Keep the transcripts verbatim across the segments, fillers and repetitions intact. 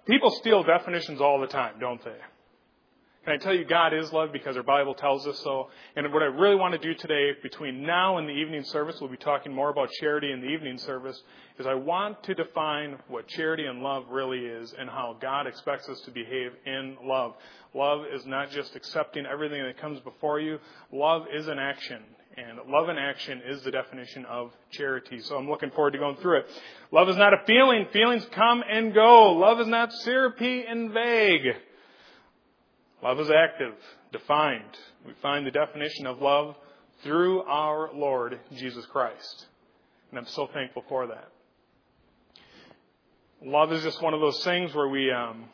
People steal definitions all the time, don't they? Can I tell you God is love because our Bible tells us so? And what I really want to do today, between now and the evening service, we'll be talking more about charity in the evening service, is I want to define what charity and love really is and how God expects us to behave in love. Love is not just accepting everything that comes before you. Love is an action. And love in action is the definition of charity. So I'm looking forward to going through it. Love is not a feeling. Feelings come and go. Love is not syrupy and vague. Love is active, defined. We find the definition of love through our Lord Jesus Christ. And I'm so thankful for that. Love is just one of those things where we, um,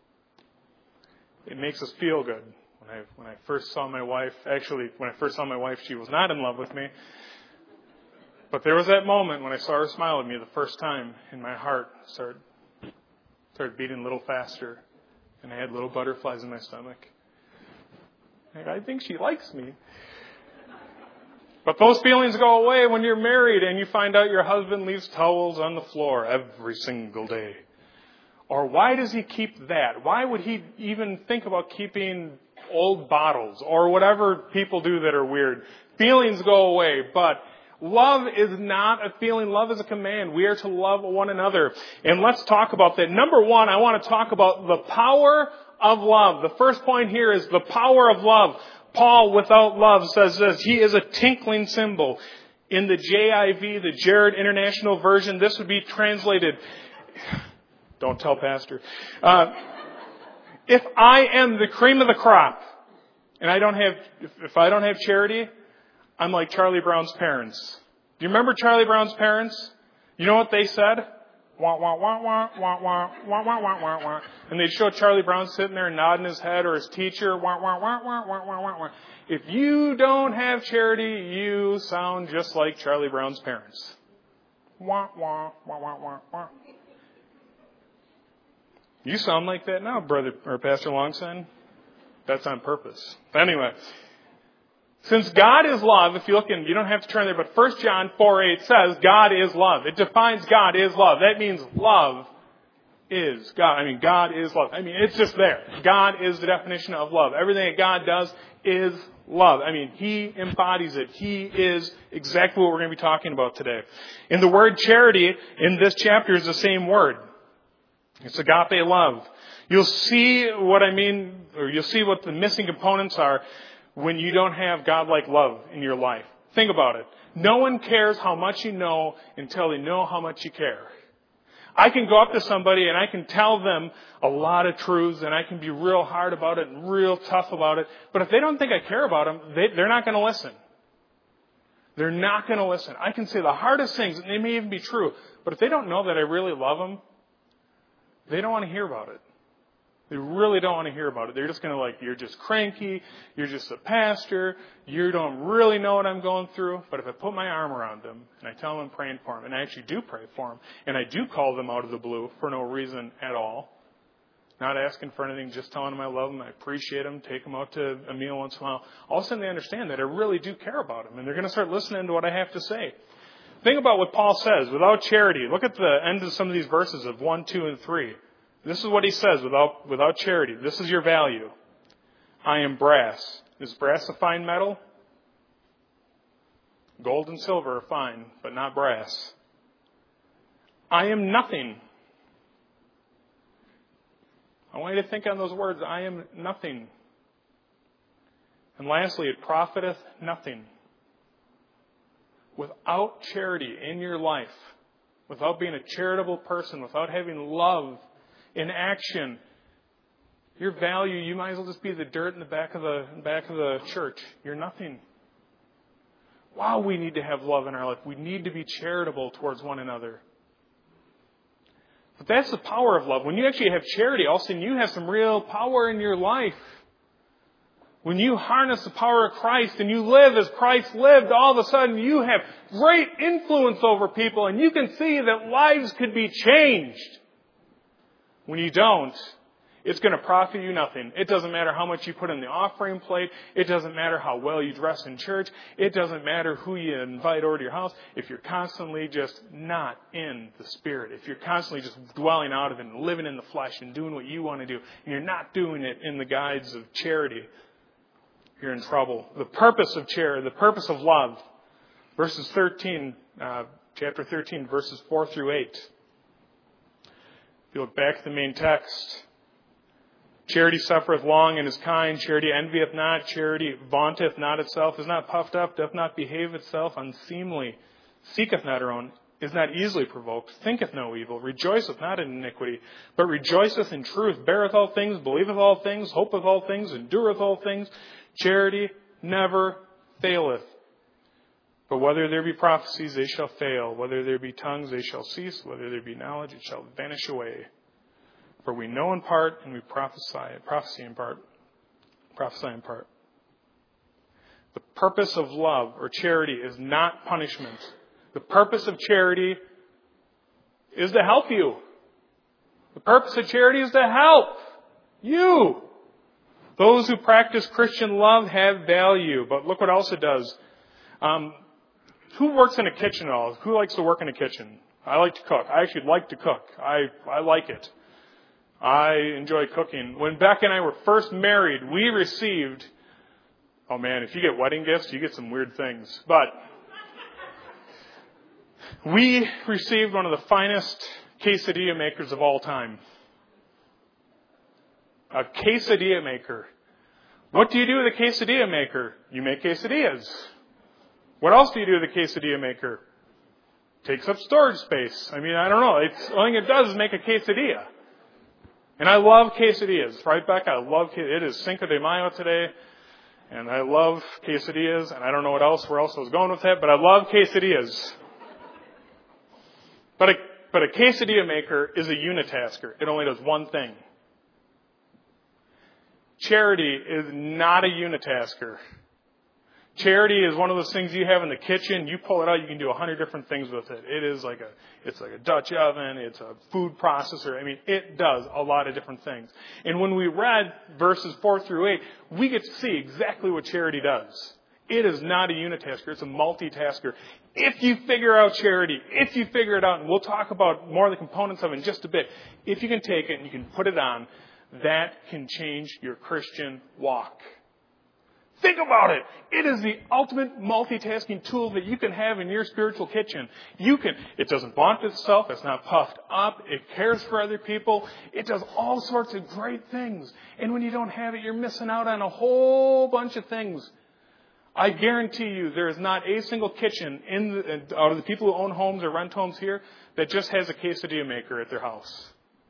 it makes us feel good. When I, when I first saw my wife, actually, when I first saw my wife, she was not in love with me. But there was that moment when I saw her smile at me the first time, and my heart started, started beating a little faster. And I had little butterflies in my stomach. And I think she likes me. But those feelings go away when you're married and you find out your husband leaves towels on the floor every single day. Or why does he keep that? Why would he even think about keeping old bottles or whatever people do that are weird? Feelings go away, but love is not a feeling. Love is a command. We are to love one another. And let's talk about that. Number one, I want to talk about the power of love. The first point here is the power of love. Paul, without love, says this. He is a tinkling cymbal. In the J I V, the Jared International Version, this would be translated. Don't tell Pastor. Uh, if I am the cream of the crop, and I don't have, if, if I don't have charity, I'm like Charlie Brown's parents. Do you remember Charlie Brown's parents? You know what they said? Wah, wah, wah, wah, wah, wah, wah, wah, wah, wah, wah. And they'd show Charlie Brown sitting there nodding his head, or his teacher, wah, wah, wah, wah, wah, wah, wah, wah. If you don't have charity, you sound just like Charlie Brown's parents. Wah, wah, wah, wah, wah, wah. You sound like that now, brother, or Pastor Longson. That's on purpose. But anyway. Since God is love, if you look in, you don't have to turn there, but First John four eight says God is love. It defines God is love. That means love is God. I mean, God is love. I mean, it's just there. God is the definition of love. Everything that God does is love. I mean, He embodies it. He is exactly what we're going to be talking about today. And the word charity in this chapter is the same word. It's agape love. You'll see what I mean, or you'll see what the missing components are when you don't have God-like love in your life. Think about it. No one cares how much you know until they know how much you care. I can go up to somebody and I can tell them a lot of truths and I can be real hard about it and real tough about it. But if they don't think I care about them, they, they're not going to listen. They're not going to listen. I can say the hardest things, and they may even be true. But if they don't know that I really love them, they don't want to hear about it. They really don't want to hear about it. They're just going to like, you're just cranky. You're just a pastor. You don't really know what I'm going through. But if I put my arm around them and I tell them I'm praying for them, and I actually do pray for them, and I do call them out of the blue for no reason at all, not asking for anything, just telling them I love them, I appreciate them, take them out to a meal once in a while, all of a sudden they understand that I really do care about them, and they're going to start listening to what I have to say. Think about what Paul says. Without charity, look at the end of some of these verses of one, two, and three. This is what he says, without without charity. This is your value. I am brass. Is brass a fine metal? Gold and silver are fine, but not brass. I am nothing. I want you to think on those words. I am nothing. And lastly, it profiteth nothing. Without charity in your life, without being a charitable person, without having love in action, your value, you might as well just be the dirt in the back of the back of the church. You're nothing. Wow, we need to have love in our life. We need to be charitable towards one another. But that's the power of love. When you actually have charity, all of a sudden you have some real power in your life. When you harness the power of Christ and you live as Christ lived, all of a sudden you have great influence over people, and you can see that lives could be changed. When you don't, It's going to profit you nothing. It doesn't matter how much you put in the offering plate. It doesn't matter how well you dress in church. It doesn't matter who you invite over to your house. If you're constantly just not in the Spirit, if you're constantly just dwelling out of it and living in the flesh and doing what you want to do, and you're not doing it in the guise of charity, you're in trouble. The purpose of charity, the purpose of love, verses thirteen, uh, chapter thirteen, verses four through eight. If you look back at the main text, charity suffereth long and is kind. Charity envieth not. Charity vaunteth not itself, is not puffed up, doth not behave itself unseemly, seeketh not her own, is not easily provoked, thinketh no evil, rejoiceth not in iniquity, but rejoiceth in truth, beareth all things, believeth all things, hopeth all things, endureth all things. Charity never faileth. But whether there be prophecies, they shall fail. Whether there be tongues, they shall cease. Whether there be knowledge, it shall vanish away. For we know in part, and we prophesy, prophecy in part, prophesy in part. The purpose of love or charity is not punishment. The purpose of charity is to help you. The purpose of charity is to help you. Those who practice Christian love have value. But look what else it does. Um, who works in a kitchen at all? Who likes to work in a kitchen? I like to cook. I actually like to cook. I, I like it. I enjoy cooking. When Beck and I were first married, we received, oh man, if you get wedding gifts, you get some weird things. But we received one of the finest quesadilla makers of all time. A quesadilla maker. What do you do with a quesadilla maker? You make quesadillas. What else do you do with a quesadilla maker? Takes up storage space. I mean, I don't know. It's, the only thing it does is make a quesadilla. And I love quesadillas. Right, Becca? I love quesadillas. It is Cinco de Mayo today. And I love quesadillas. And I don't know what else, where else I was going with that, but I love quesadillas. But a, but a quesadilla maker is a unitasker. It only does one thing. Charity is not a unitasker. Charity is one of those things you have in the kitchen. You pull it out, you can do a hundred different things with it. It is like a, it's like a Dutch oven. It's a food processor. I mean, it does a lot of different things. And when we read verses four through eight, we get to see exactly what charity does. It is not a unitasker. It's a multitasker. If you figure out charity, if you figure it out, and we'll talk about more of the components of it in just a bit, if you can take it and you can put it on, that can change your Christian walk. Think about it. It is the ultimate multitasking tool that you can have in your spiritual kitchen. You can, it doesn't vaunt itself. It's not puffed up. It cares for other people. It does all sorts of great things. And when you don't have it, you're missing out on a whole bunch of things. I guarantee you there is not a single kitchen in the, out of the people who own homes or rent homes here that just has a quesadilla maker at their house.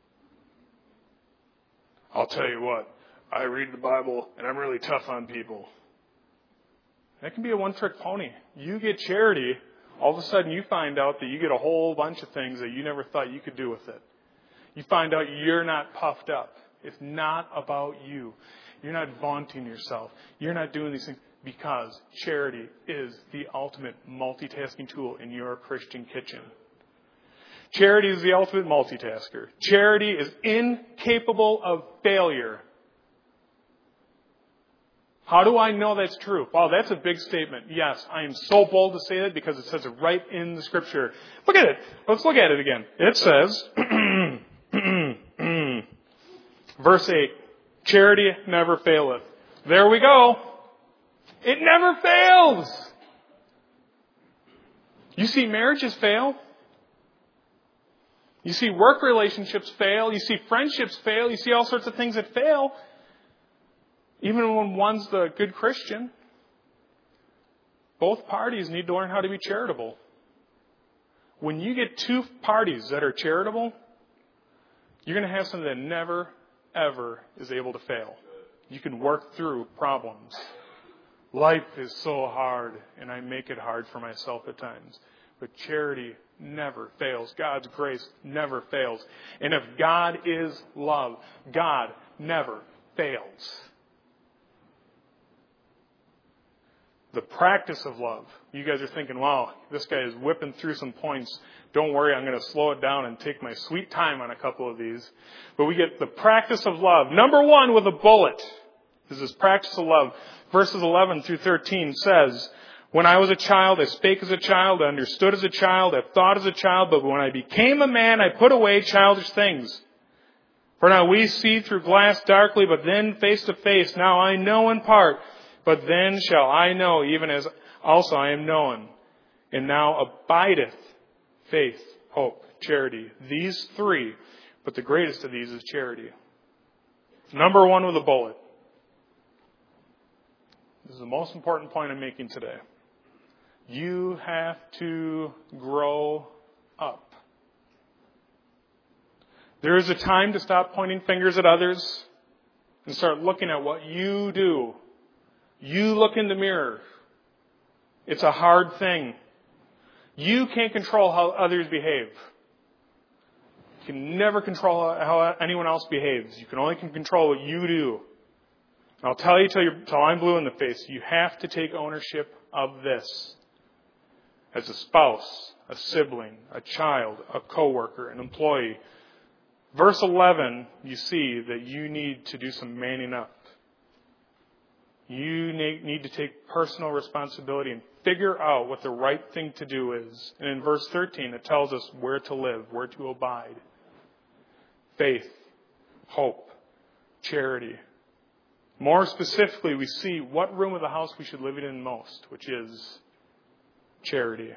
I'll tell you what, I read the Bible and I'm really tough on people. That can be a one-trick pony. You get charity, all of a sudden you find out that you get a whole bunch of things that you never thought you could do with it. You find out you're not puffed up. It's not about you. You're not vaunting yourself. You're not doing these things because charity is the ultimate multitasking tool in your Christian kitchen. Charity is the ultimate multitasker. Charity is incapable of failure. How do I know that's true? Wow, that's a big statement. Yes, I am so bold to say that because it says it right in the Scripture. Look at it. Let's look at it again. It says, verse eight, charity never faileth. There we go. It never fails. You see marriages fail. You see work relationships fail. You see friendships fail. You see all sorts of things that fail. Even when one's the good Christian. Both parties need to learn how to be charitable. When you get two parties that are charitable, you're going to have something that never, ever is able to fail. You can work through problems. Life is so hard, and I make it hard for myself at times. But charity never fails. God's grace never fails. And if God is love, God never fails. The practice of love. You guys are thinking, wow, this guy is whipping through some points. Don't worry, I'm going to slow it down and take my sweet time on a couple of these. But we get the practice of love. Number one with a bullet is this practice of love. Verses eleven through thirteen says, when I was a child, I spake as a child, I understood as a child, I thought as a child, but when I became a man, I put away childish things. For now we see through glass darkly, but then face to face. Now I know in part, but then shall I know, even as also I am known. And now abideth faith, hope, charity. These three, but the greatest of these is charity. Number one with a bullet. This is the most important point I'm making today. You have to grow up. There is a time to stop pointing fingers at others and start looking at what you do. You look in the mirror. It's a hard thing. You can't control how others behave. You can never control how anyone else behaves. You can only control what you do. I'll tell you till, you're, till I'm blue in the face, you have to take ownership of this. As a spouse, a sibling, a child, a coworker, an employee. Verse eleven, you see that you need to do some manning up. You need to take personal responsibility and figure out what the right thing to do is. And in verse thirteen, it tells us where to live, where to abide. Faith, hope, charity. More specifically, we see what room of the house we should live in most, which is charity.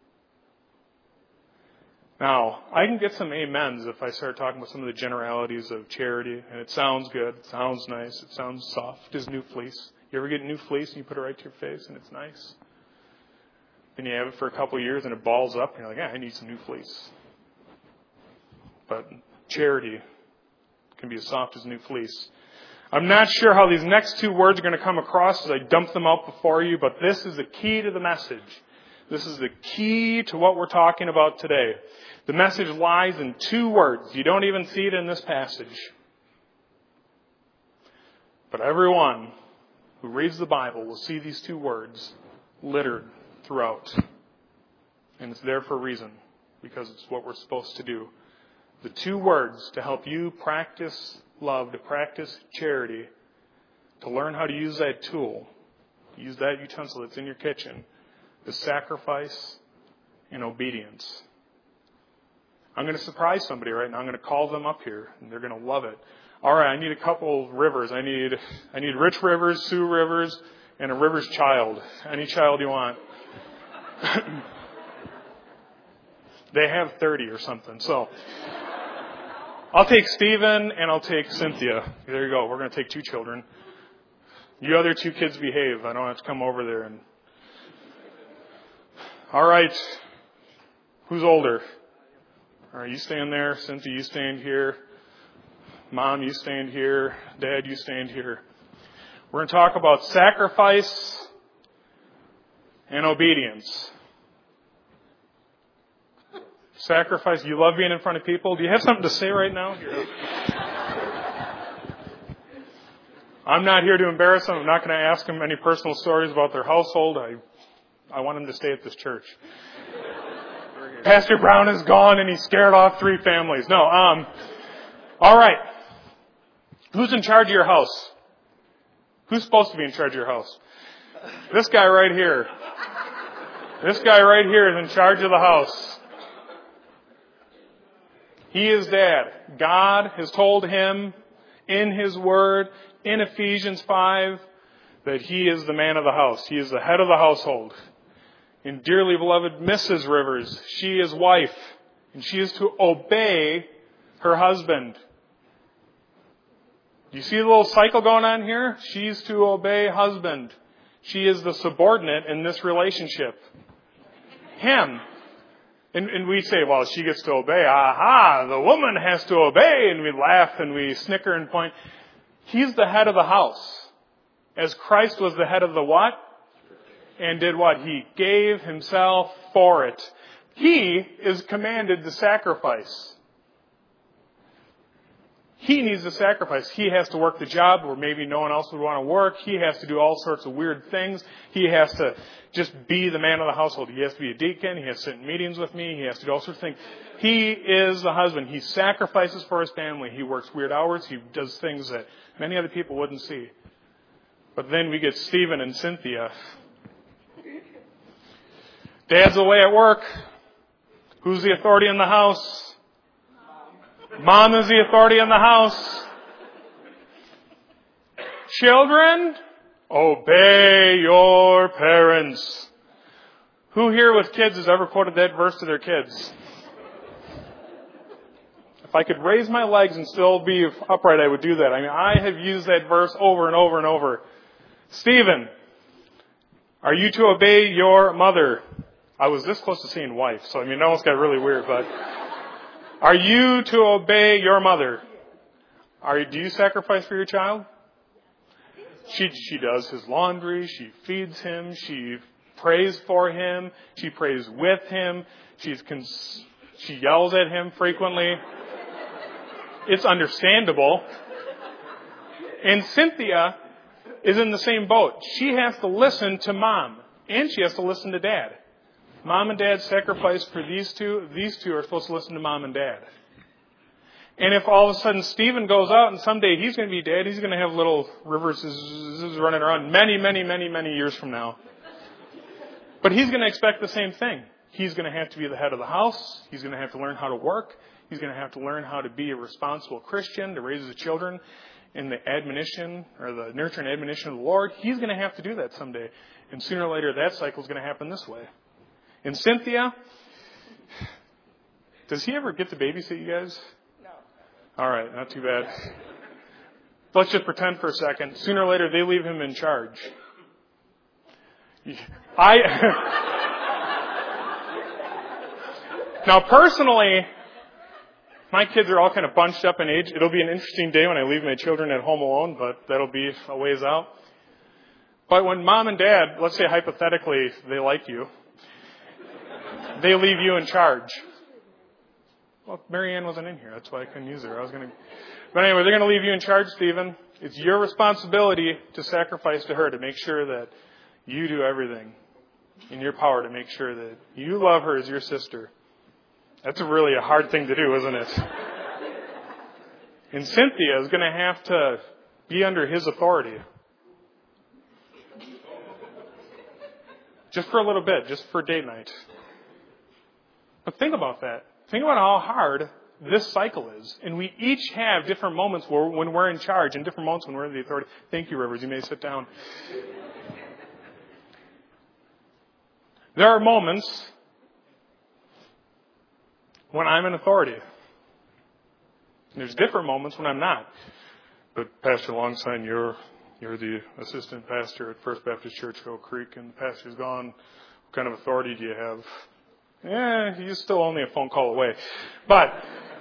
Now, I can get some amens if I start talking about some of the generalities of charity, and it sounds good, it sounds nice, it sounds soft as new fleece. You ever get new fleece and you put it right to your face and it's nice? Then you have it for a couple of years and it balls up and you're like, yeah, I need some new fleece. But charity can be as soft as new fleece. I'm not sure how these next two words are going to come across as I dump them out before you, but this is the key to the message. This is the key to what we're talking about today. The message lies in two words. You don't even see it in this passage. But everyone who reads the Bible will see these two words littered throughout. And it's there for a reason, because it's what we're supposed to do. The two words to help you practice love, to practice charity, to learn how to use that tool, to use that utensil that's in your kitchen, is sacrifice and obedience. I'm going to surprise somebody right now. I'm going to call them up here, and they're going to love it. All right, I need a couple of Rivers. I need I need Rich Rivers, Sue Rivers, and a Rivers child. Any child you want. They have thirty or something. So I'll take Stephen and I'll take Cynthia. There you go. We're going to take two children. You other two kids behave. I don't have to come over there. And all right. Who's older? All right, you stand there. Cynthia, you stand here. Mom, you stand here. Dad, you stand here. We're going to talk about sacrifice and obedience. Sacrifice. You love being in front of people. Do you have something to say right now? Here. I'm not here to embarrass them. I'm not going to ask them any personal stories about their household. I, I want them to stay at this church. Pastor Brown is gone and he scared off three families. No, um, all right. Who's in charge of your house? Who's supposed to be in charge of your house? This guy right here. This guy right here is in charge of the house. He is dad. God has told him in his word, in Ephesians five, that he is the man of the house. He is the head of the household. And dearly beloved Missus Rivers, she is wife, and she is to obey her husband. Do you see the little cycle going on here? She's to obey husband. She is the subordinate in this relationship. Him. And, and we say, well, she gets to obey. Aha, the woman has to obey. And we laugh and we snicker and point. He's the head of the house. As Christ was the head of the what? And did what? He gave himself for it. He is commanded to sacrifice. he needs to sacrifice. He has to work the job where maybe no one else would want to work. He has to do all sorts of weird things. He has to just be the man of the household. He has to be a deacon. He has to sit in meetings with me. He has to do all sorts of things. He is the husband. He sacrifices for his family. He works weird hours. He does things that many other people wouldn't see. But then we get Stephen and Cynthia. Dad's away at work. Who's the authority in the house? Mom is the authority in the house. Children, obey your parents. Who here with kids has ever quoted that verse to their kids? If I could raise my legs and still be upright, I would do that. I mean, I have used that verse over and over and over. Stephen, are you to obey your mother? I was this close to saying wife, so I mean, it almost got really weird, but are you to obey your mother? Are do you sacrifice for your child? She she does his laundry, she feeds him, she prays for him, she prays with him, she's cons- she yells at him frequently. It's understandable. And Cynthia is in the same boat. She has to listen to mom, and she has to listen to dad. Mom and dad sacrifice for these two. These two are supposed to listen to mom and dad. And if all of a sudden Stephen goes out and someday he's going to be dad, he's going to have little rivers running around many, many, many, many years from now. But he's going to expect the same thing. He's going to have to be the head of the house. He's going to have to learn how to work. He's going to have to learn how to be a responsible Christian, to raise his children in the admonition or the nurture and admonition of the Lord. He's going to have to do that someday. And sooner or later that cycle is going to happen this way. And Cynthia, does he ever get to babysit you guys? No. All right, not too bad. Let's just pretend for a second. Sooner or later, they leave him in charge. I now personally, my kids are all kind of bunched up in age. It'll be an interesting day when I leave my children at home alone, but that'll be a ways out. But when mom and dad, let's say hypothetically, they like you. They leave you in charge. Well, Mary Ann wasn't in here. That's why I couldn't use her. I was going to. But anyway, they're going to leave you in charge, Stephen. It's your responsibility to sacrifice to her, to make sure that you do everything in your power to make sure that you love her as your sister. That's really a hard thing to do, isn't it? And Cynthia is going to have to be under his authority. Just for a little bit, just for date night. But think about that. Think about how hard this cycle is. And we each have different moments where, when we're in charge and different moments when we're in the authority. Thank you, Rivers. You may sit down. There are moments when I'm in authority. And there's different moments when I'm not. But Pastor Longsign, you're you're the assistant pastor at First Baptist Church, Oak Creek, and the pastor's gone. What kind of authority do you have? Eh, he's still only a phone call away. But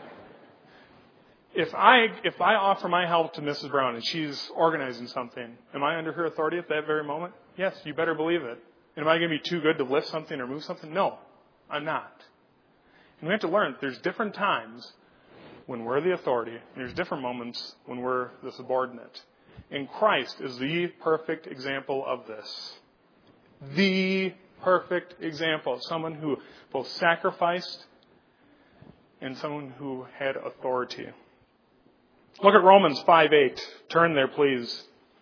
if I if I offer my help to Missus Brown and she's organizing something, am I under her authority at that very moment? Yes, you better believe it. And am I going to be too good to lift something or move something? No, I'm not. And we have to learn that there's different times when we're the authority, and there's different moments when we're the subordinate. And Christ is the perfect example of this. The perfect example of someone who both sacrificed and someone who had authority. Look at Romans five eight. Turn there, please.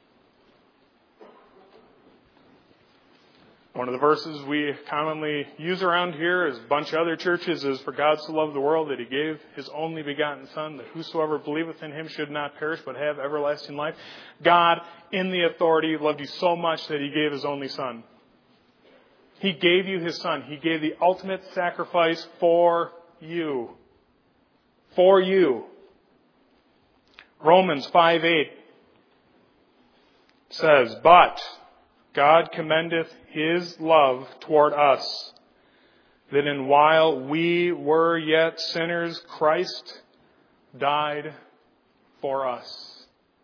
One of the verses we commonly use around here, as a bunch of other churches, is for God so loved the world that he gave his only begotten Son, that whosoever believeth in him should not perish but have everlasting life. God, in the authority, loved you so much that he gave his only Son. He gave you his Son. He gave the ultimate sacrifice for you. For you. Romans five eight says, but God commendeth his love toward us, that in while we were yet sinners, Christ died for us.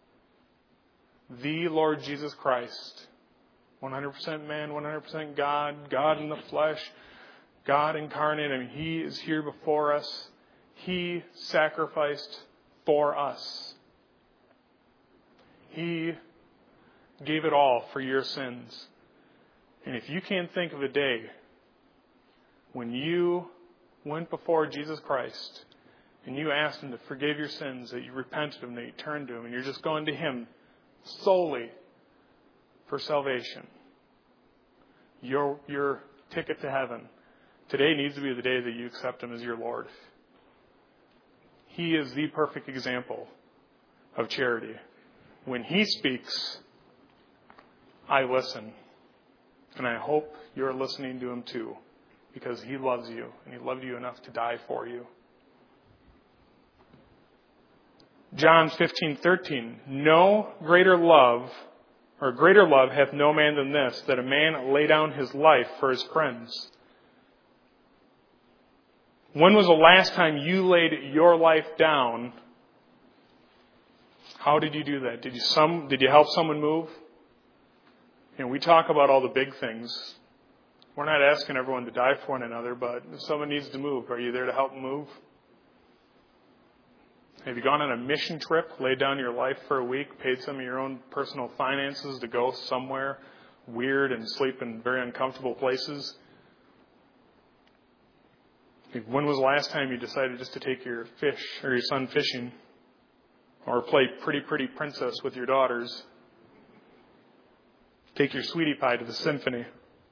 The Lord Jesus Christ, one hundred percent man, one hundred percent God, God in the flesh, God incarnate, and he is here before us. He sacrificed for us. He gave it all for your sins. And if you can't think of a day when you went before Jesus Christ and you asked Him to forgive your sins, that you repented of them, that you turned to Him, and you're just going to Him solely for salvation, your, your ticket to heaven, today needs to be the day that you accept Him as your Lord. He is the perfect example of charity. When He speaks, I listen. And I hope you're listening to Him too, because He loves you, and He loved you enough to die for you. John fifteen thirteen. No greater love, or greater love hath no man than this, that a man lay down his life for his friends. When was the last time you laid your life down? How did you do that? Did you some did you help someone move? You know, we talk about all the big things. We're not asking everyone to die for one another, but if someone needs to move, are you there to help them move? Have you gone on a mission trip, laid down your life for a week, paid some of your own personal finances to go somewhere weird and sleep in very uncomfortable places? When was the last time you decided just to take your fish or your son fishing? Or play Pretty Pretty Princess with your daughters? Take your sweetie pie to the symphony?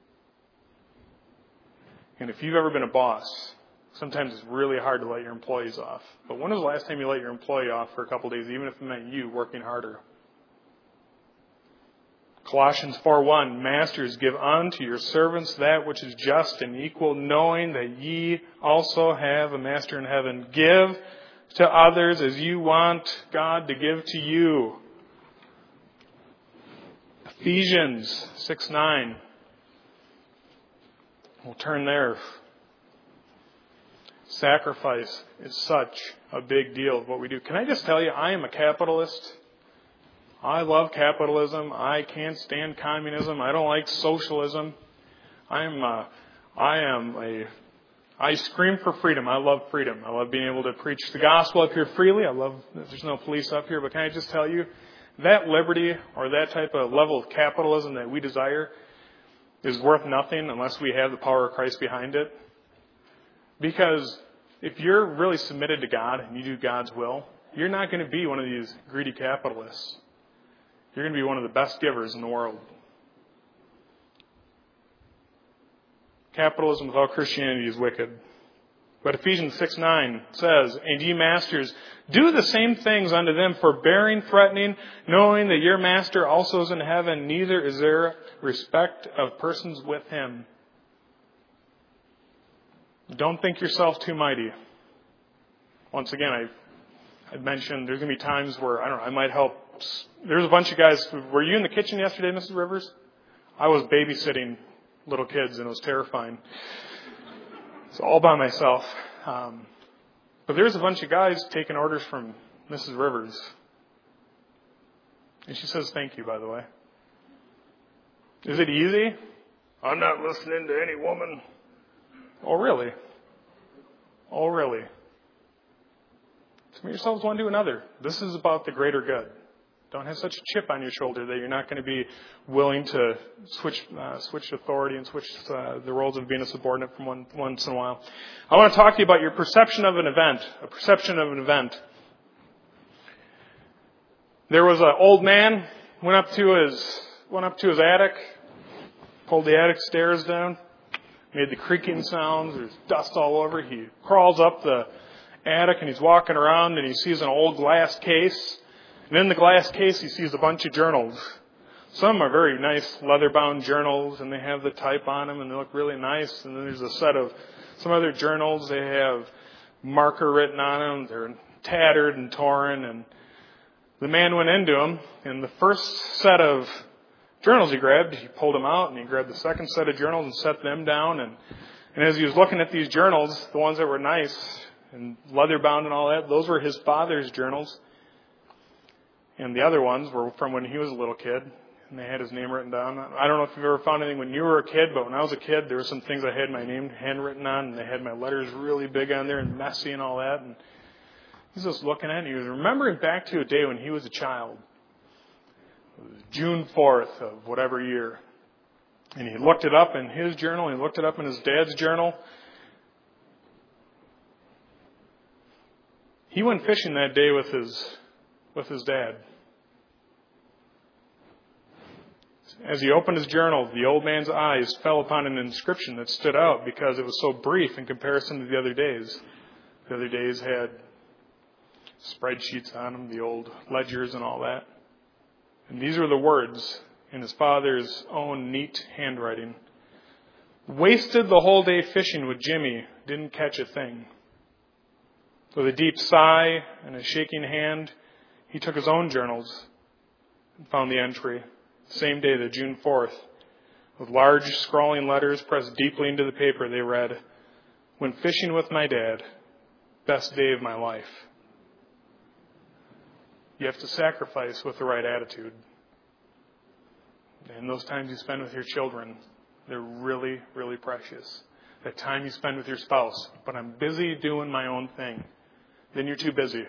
And if you've ever been a boss, sometimes it's really hard to let your employees off. But when was the last time you let your employee off for a couple of days, even if it meant you working harder? Colossians four one, Masters, give unto your servants that which is just and equal, knowing that ye also have a master in heaven. Give to others as you want God to give to you. Ephesians six nine. We'll turn there. Sacrifice is such a big deal of what we do. Can I just tell you, I am a capitalist. I love capitalism. I can't stand communism. I don't like socialism. I am a, I am a, I scream for freedom. I love freedom. I love being able to preach the gospel up here freely. I love that there's no police up here. But can I just tell you, that liberty or that type of level of capitalism that we desire is worth nothing unless we have the power of Christ behind it. Because if you're really submitted to God and you do God's will, you're not going to be one of these greedy capitalists. You're going to be one of the best givers in the world. Capitalism without Christianity is wicked. But Ephesians six nine says, And ye masters, do the same things unto them, forbearing, threatening, knowing that your master also is in heaven, neither is there respect of persons with him. Don't think yourself too mighty. Once again, I I mentioned there's going to be times where, I don't know, I might help. There's a bunch of guys. Were you in the kitchen yesterday, Missus Rivers? I was babysitting little kids, and it was terrifying. It's all by myself. Um, but there's a bunch of guys taking orders from Missus Rivers. And she says thank you, by the way. Is it easy? I'm not listening to any woman. Oh, really? Oh, really? Submit yourselves one to another. This is about the greater good. Don't have such a chip on your shoulder that you're not going to be willing to switch uh, switch authority and switch uh, the roles of being a subordinate from one, once in a while. I want to talk to you about your perception of an event. A perception of an event. There was an old man went up to his went up to his attic, pulled the attic stairs down, made the creaking sounds. There's dust all over. He crawls up the attic and he's walking around and he sees an old glass case. And in the glass case, he sees a bunch of journals. Some are very nice leather-bound journals, and they have the type on them, and they look really nice. And then there's a set of some other journals. They have marker written on them. They're tattered and torn. And the man went into them, and the first set of journals he grabbed, he pulled them out, and he grabbed the second set of journals and set them down. And, and as he was looking at these journals, the ones that were nice and leather-bound and all that, those were his father's journals. And the other ones were from when he was a little kid, and they had his name written down. I don't know if you've ever found anything when you were a kid, but when I was a kid, there were some things I had my name handwritten on, and they had my letters really big on there and messy and all that. And he's just looking at it, and he was remembering back to a day when he was a child. June fourth of whatever year. And he looked it up in his journal, and he looked it up in his dad's journal. He went fishing that day with his with his dad. As he opened his journal, the old man's eyes fell upon an inscription that stood out because it was so brief in comparison to the other days. The other days had spreadsheets on them, the old ledgers and all that. And these were the words in his father's own neat handwriting. Wasted the whole day fishing with Jimmy, didn't catch a thing. With a deep sigh and a shaking hand, he took his own journals and found the entry. Same day, the June fourth, with large scrawling letters pressed deeply into the paper, they read, "When fishing with my dad, best day of my life." You have to sacrifice with the right attitude. And those times you spend with your children, they're really, really precious. That time you spend with your spouse, but I'm busy doing my own thing. Then you're too busy.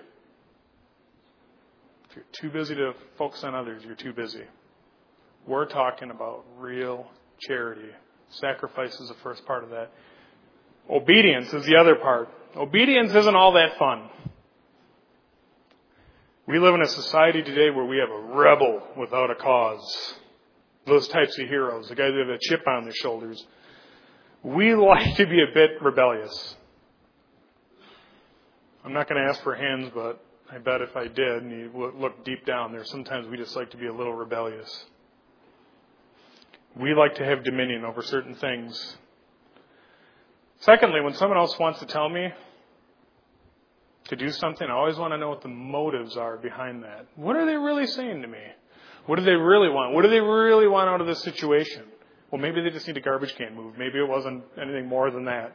If you're too busy to focus on others, you're too busy. We're talking about real charity. Sacrifice is the first part of that. Obedience is the other part. Obedience isn't all that fun. We live in a society today where we have a rebel without a cause. Those types of heroes, the guys that have a chip on their shoulders. We like to be a bit rebellious. I'm not going to ask for hands, but I bet if I did, and you look deep down there, sometimes we just like to be a little rebellious. We like to have dominion over certain things. Secondly, when someone else wants to tell me to do something, I always want to know what the motives are behind that. What are they really saying to me? What do they really want? What do they really want out of this situation? Well, maybe they just need a garbage can moved. Maybe it wasn't anything more than that.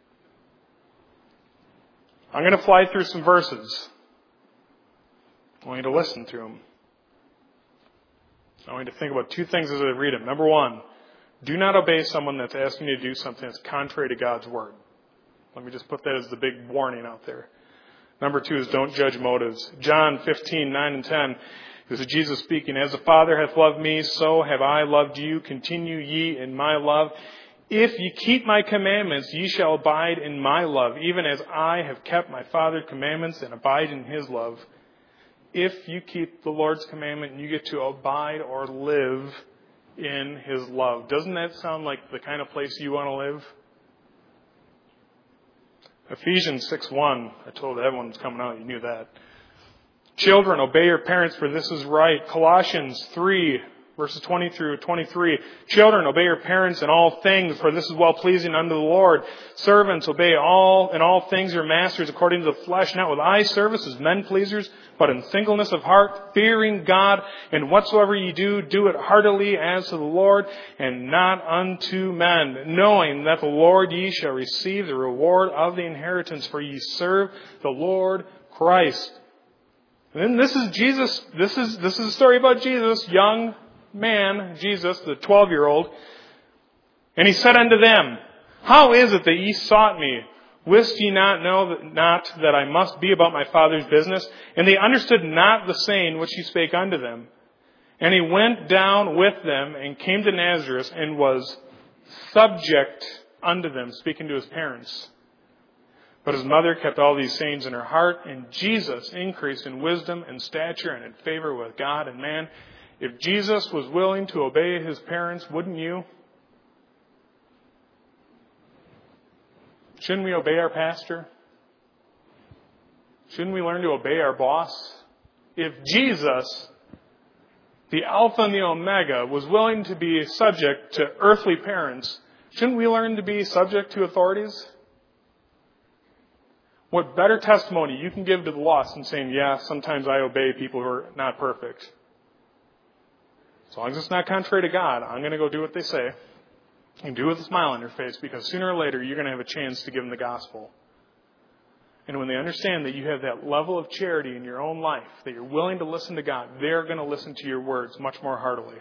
I'm going to fly through some verses. I want you to listen to them. I want you to think about two things as I read them. Number one, do not obey someone that's asking you to do something that's contrary to God's word. Let me just put that as the big warning out there. Number two is don't judge motives. John fifteen, nine and ten. This is Jesus speaking. As the Father hath loved me, so have I loved you. Continue ye in my love. If ye keep my commandments, ye shall abide in my love, even as I have kept my Father's commandments and abide in his love. If you keep the Lord's commandment, you get to abide or live in his love. Doesn't that sound like the kind of place you want to live? Ephesians six one. I told everyone was coming out. You knew that. Children, obey your parents, for this is right. Colossians three, verses twenty through twenty-three. Children, obey your parents in all things, for this is well-pleasing unto the Lord. Servants, obey all in all things your masters according to the flesh, not with eye service as men pleasers, but in singleness of heart, fearing God. And whatsoever ye do, do it heartily as to the Lord, and not unto men, knowing that the Lord ye shall receive the reward of the inheritance, for ye serve the Lord Christ. And then this is Jesus. This is this is a story about Jesus, young man, Jesus, the twelve-year-old. And he said unto them, how is it that ye sought me? Wist ye not know that, not that I must be about my Father's business? And they understood not the saying which he spake unto them. And he went down with them and came to Nazareth and was subject unto them, speaking to his parents. But his mother kept all these sayings in her heart, and Jesus increased in wisdom and stature and in favor with God and man. If Jesus was willing to obey his parents, wouldn't you? Shouldn't we obey our pastor? Shouldn't we learn to obey our boss? If Jesus, the Alpha and the Omega, was willing to be subject to earthly parents, shouldn't we learn to be subject to authorities? What better testimony you can give to the lost than saying, yeah, sometimes I obey people who are not perfect. As long as it's not contrary to God, I'm going to go do what they say. And do it with a smile on your face, because sooner or later you're going to have a chance to give them the gospel. And when they understand that you have that level of charity in your own life, that you're willing to listen to God, they're going to listen to your words much more heartily.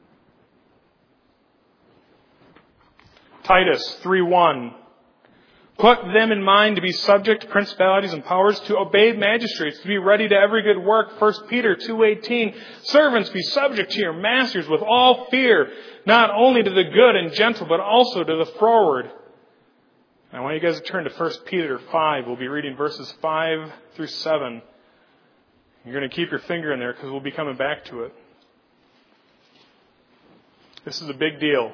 Titus three one. Put them in mind to be subject to principalities and powers, to obey magistrates, to be ready to every good work. First Peter two eighteen. Servants, be subject to your masters with all fear, not only to the good and gentle, but also to the froward. I want you guys to turn to First Peter five. We'll be reading verses five through seven. You're going to keep your finger in there because we'll be coming back to it. This is a big deal.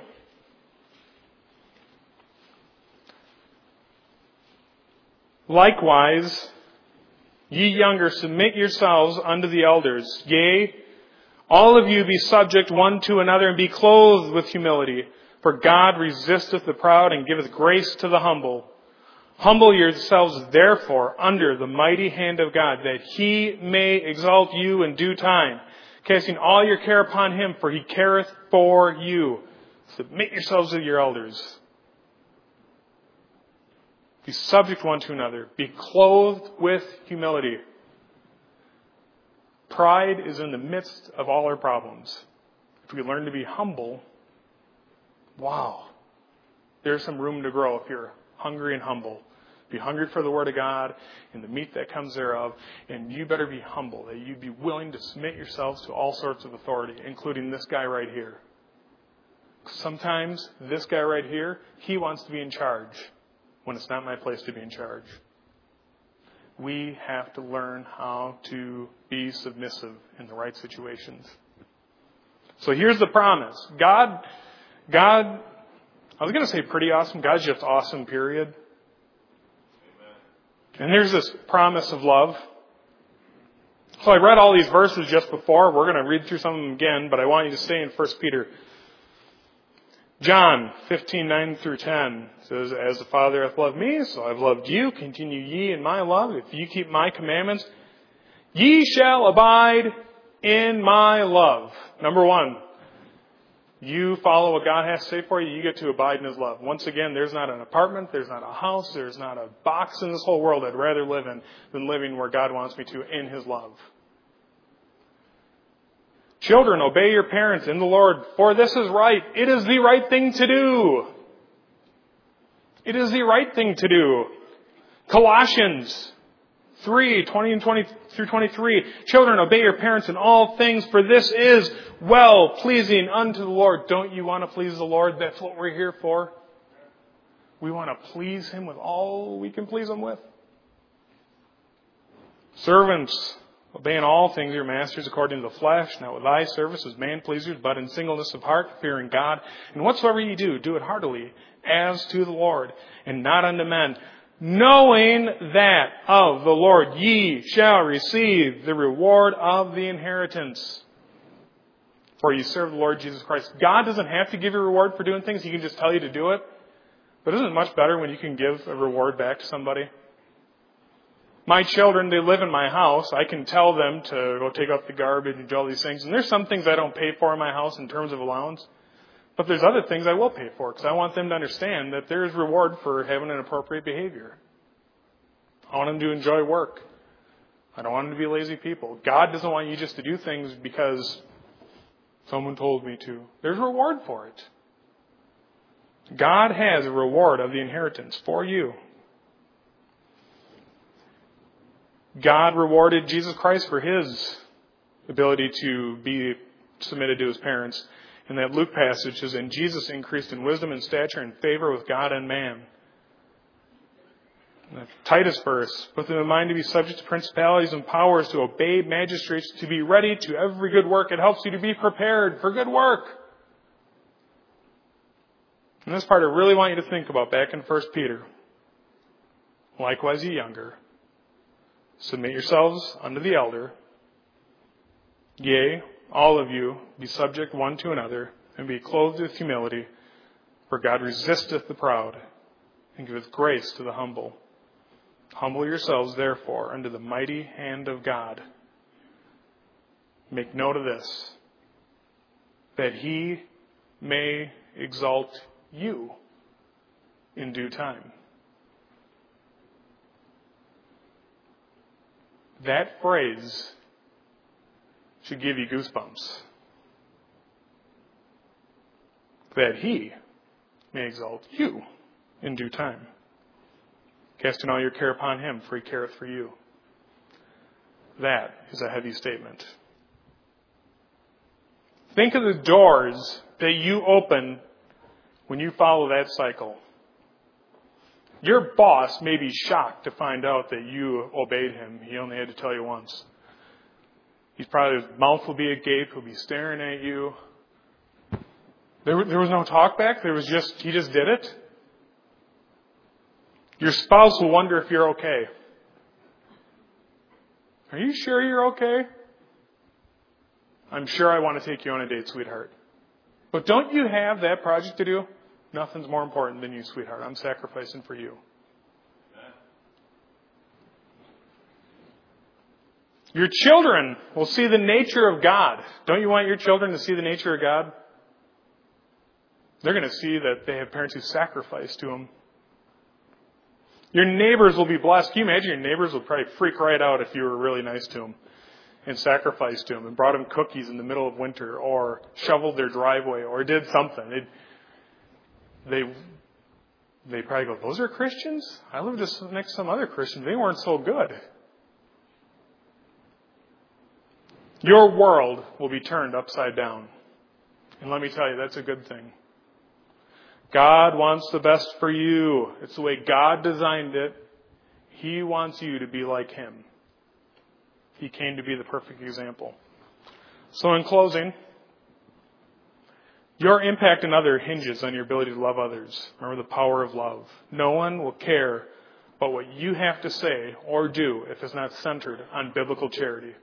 Likewise, ye younger, submit yourselves unto the elders. Yea, all of you be subject one to another, and be clothed with humility. For God resisteth the proud, and giveth grace to the humble. Humble yourselves therefore under the mighty hand of God, that he may exalt you in due time, casting all your care upon him, for he careth for you. Submit yourselves to your elders. Be subject one to another. Be clothed with humility. Pride is in the midst of all our problems. If we learn to be humble, wow, there's some room to grow if you're hungry and humble. Be hungry for the Word of God and the meat that comes thereof, and you better be humble, that you be willing to submit yourselves to all sorts of authority, including this guy right here. Sometimes this guy right here, he wants to be in charge when it's not my place to be in charge. We have to learn how to be submissive in the right situations. So here's the promise. God, God, I was going to say pretty awesome. God's just awesome, period. Amen. And there's this promise of love. So I read all these verses just before. We're going to read through some of them again, but I want you to stay in First Peter. John fifteen, nine through ten says, As the Father hath loved me, so I've loved you. Continue ye in my love. If you keep my commandments, ye shall abide in my love. Number one, you follow what God has to say for you, you get to abide in his love. Once again, there's not an apartment, there's not a house, there's not a box in this whole world I'd rather live in than living where God wants me to in his love. Children, obey your parents in the Lord, for this is right. It is the right thing to do. It is the right thing to do. Colossians three, twenty and twenty through twenty-three. Children, obey your parents in all things, for this is well pleasing unto the Lord. Don't you want to please the Lord? That's what we're here for. We want to please him with all we can please him with. Servants, obey in all things your masters according to the flesh, not with eye service as man pleasers, but in singleness of heart, fearing God. And whatsoever ye do, do it heartily, as to the Lord, and not unto men, knowing that of the Lord ye shall receive the reward of the inheritance. For ye serve the Lord Jesus Christ. God doesn't have to give you a reward for doing things. He can just tell you to do it. But isn't it much better when you can give a reward back to somebody? My children, they live in my house. I can tell them to go take out the garbage and do all these things. And there's some things I don't pay for in my house in terms of allowance. But there's other things I will pay for because I want them to understand that there is reward for having an appropriate behavior. I want them to enjoy work. I don't want them to be lazy people. God doesn't want you just to do things because someone told me to. There's reward for it. God has a reward of the inheritance for you. God rewarded Jesus Christ for his ability to be submitted to his parents. In that Luke passage says, and Jesus increased in wisdom and stature and favor with God and man. In the Titus verse, put them in mind to be subject to principalities and powers, to obey magistrates, to be ready to every good work. It helps you to be prepared for good work. And this part I really want you to think about back in First Peter. Likewise, ye younger, submit yourselves unto the elder. Yea, all of you, be subject one to another, and be clothed with humility. For God resisteth the proud, and giveth grace to the humble. Humble yourselves, therefore, under the mighty hand of God. Make note of this, that he may exalt you in due time. That phrase should give you goosebumps. That he may exalt you in due time. Casting all your care upon him, for he careth for you. That is a heavy statement. Think of the doors that you open when you follow that cycle. Your boss may be shocked to find out that you obeyed him. He only had to tell you once. He's probably, his mouth will be agape. He'll be staring at you. There, there was no talk back. There was just, he just did it. Your spouse will wonder if you're okay. Are you sure you're okay? I'm sure I want to take you on a date, sweetheart. But don't you have that project to do? Nothing's more important than you, sweetheart. I'm sacrificing for you. Your children will see the nature of God. Don't you want your children to see the nature of God? They're going to see that they have parents who sacrifice to them. Your neighbors will be blessed. Can you imagine your neighbors would probably freak right out if you were really nice to them and sacrificed to them and brought them cookies in the middle of winter or shoveled their driveway or did something. They'd, they they probably go, those are Christians? I lived just next to some other Christians. They weren't so good. Your world will be turned upside down. And let me tell you, that's a good thing. God wants the best for you. It's the way God designed it. He wants you to be like him. He came to be the perfect example. So in closing, your impact on others hinges on your ability to love others. Remember the power of love. No one will care about what you have to say or do if it's not centered on biblical charity.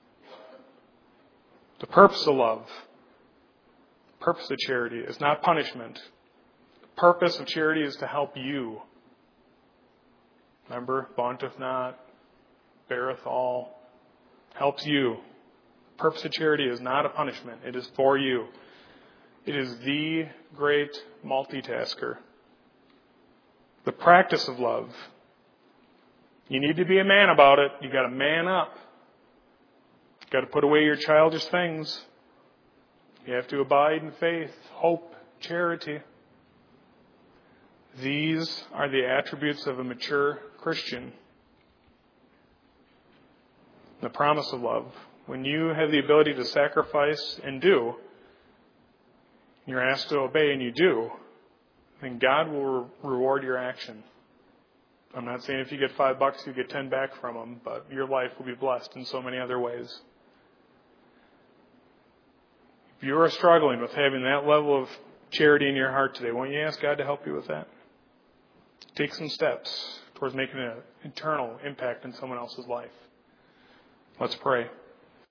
The purpose of love, the purpose of charity is not punishment. The purpose of charity is to help you. Remember, vaunteth not, beareth all, helps you. The purpose of charity is not a punishment. It is for you. It is the great multitasker. The practice of love. You need to be a man about it. You got to man up. You got to put away your childish things. You have to abide in faith, hope, charity. These are the attributes of a mature Christian. The promise of love. When you have the ability to sacrifice and do, you're asked to obey and you do, then God will re- reward your action. I'm not saying if you get five bucks, you get ten back from him, but your life will be blessed in so many other ways. If you are struggling with having that level of charity in your heart today, won't you ask God to help you with that? Take some steps towards making an eternal impact in someone else's life. Let's pray.